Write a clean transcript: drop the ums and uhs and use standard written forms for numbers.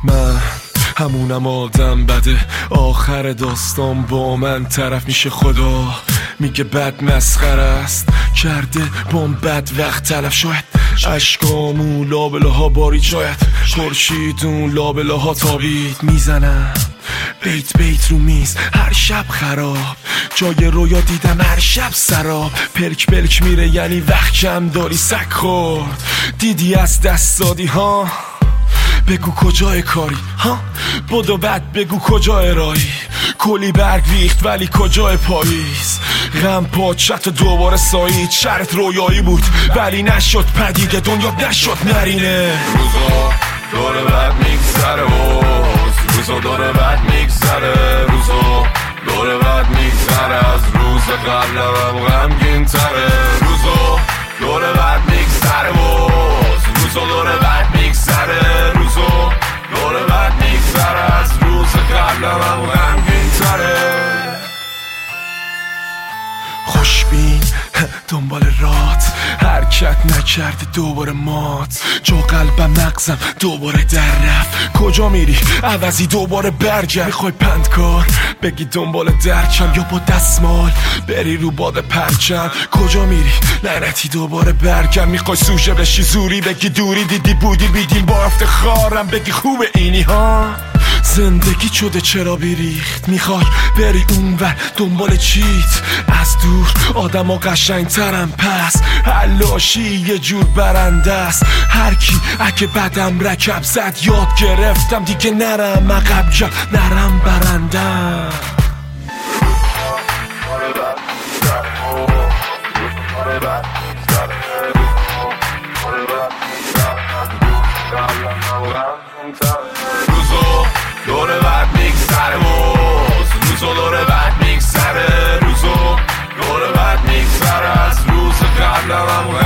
من همونم آدم بده، آخر داستان با من طرف میشه خدا میگه بد مسخره است کرده بام بد وقت تلف. شاید اشکامون لابلاها بارید، شاید خورشیدون لابلاها تابید. میزنم بیت بیت رو میز هر شب خراب، جای رویا دیدم هر شب سراب. پلک پلک میره یعنی وقت کم داری، سگ خورد دیدی از دست دادی ها. بگو کجای کاری ها، بدو بعد بگو کجای راهی. کلی برگ ریخت ولی کجای پاییز، غم پاچت دوباره سایید. شرط رویایی بود ولی نشد پدیده، دنیا نشد نرینه. روزا داره بعد میگذره روزا داره بعد میگذره، روزا داره بعد میگذره از روز قبلم غمگین تره. روزا داره بعد میگذره روزا داره بعد میگذره، روزا داره بعد میگذره از روز قبلم غمگین تره. خوشبین دنبال رات، حرکت نکرده دوباره مات. جا قلبم مغزم دوباره در رفت. کجا میری عوضی دوباره برگرد. میخوای پندکار بگی دنبال درکم یا با دستمال بری رو باد پرچم. کجا میری لعنتی دوباره برگرد. میخوای سوژه بشی زوری بگی دوری دیدی بودی بیدیم با افتخارم بگی خوبه اینی ها. زندگی شده چرا بیریخت، میخوای بری اونور دنبال چیت. از دور آدم ها قشنگ ترم پس حلاشی یه جور برنده است. هر کی اگه بدم رکب زد یاد گرفتم دیگه نرم عقب جا نرم برندم. روزا داره بعد میگذره روزا داره بعد میگذره، روزا داره بعد میگذره از روز قبلم